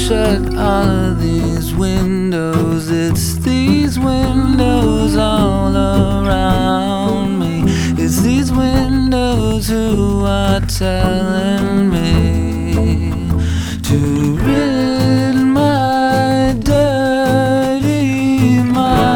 shut all of these windows. It's these windows all around me. It's these windows who are telling